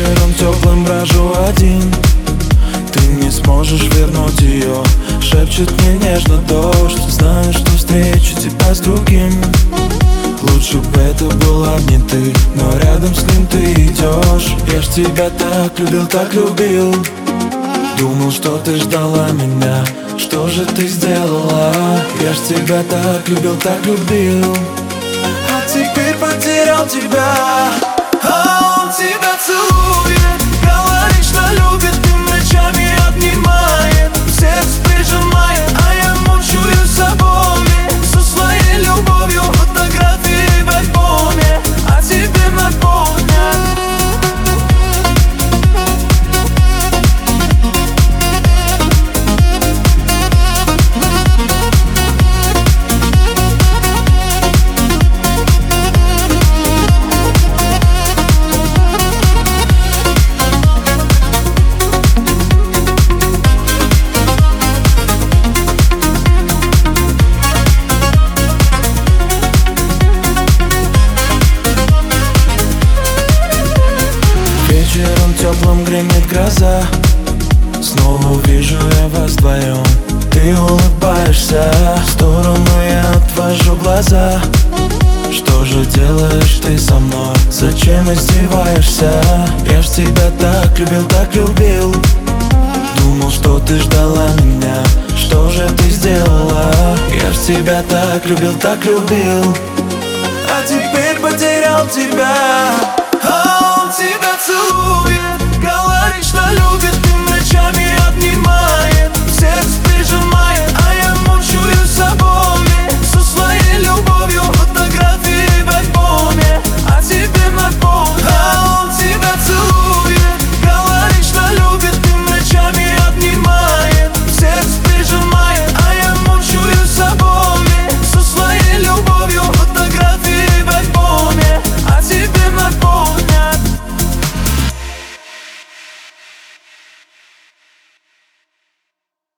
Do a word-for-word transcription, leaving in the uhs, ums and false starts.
Вечером теплым брожу один. Ты не сможешь вернуть ее. Шепчет мне нежно дождь. Знаю, что встречу тебя с другим. Лучше бы это была не ты, но рядом с ним ты идешь. Я ж тебя так любил, так любил. Думал, что ты ждала меня. Что же ты сделала? Я ж тебя так любил, так любил. А теперь потерял тебя. А он тебя целует, говорит, что любит, и ночами обнимает, сердце прижимает, а я мучаюсь собой, со своей любовью. Фотографии в альбоме, а тебе напомнят. Вечером теплым гремит гроза. Снова увижу я вас вдвоем. Ты улыбаешься, в сторону я отвожу глаза. Что же делаешь ты со мной? Зачем издеваешься? Я ж тебя так любил, так любил. Думал, что ты ждала меня. Что же ты сделала? Я ж тебя так любил, так любил. А теперь потерял тебя.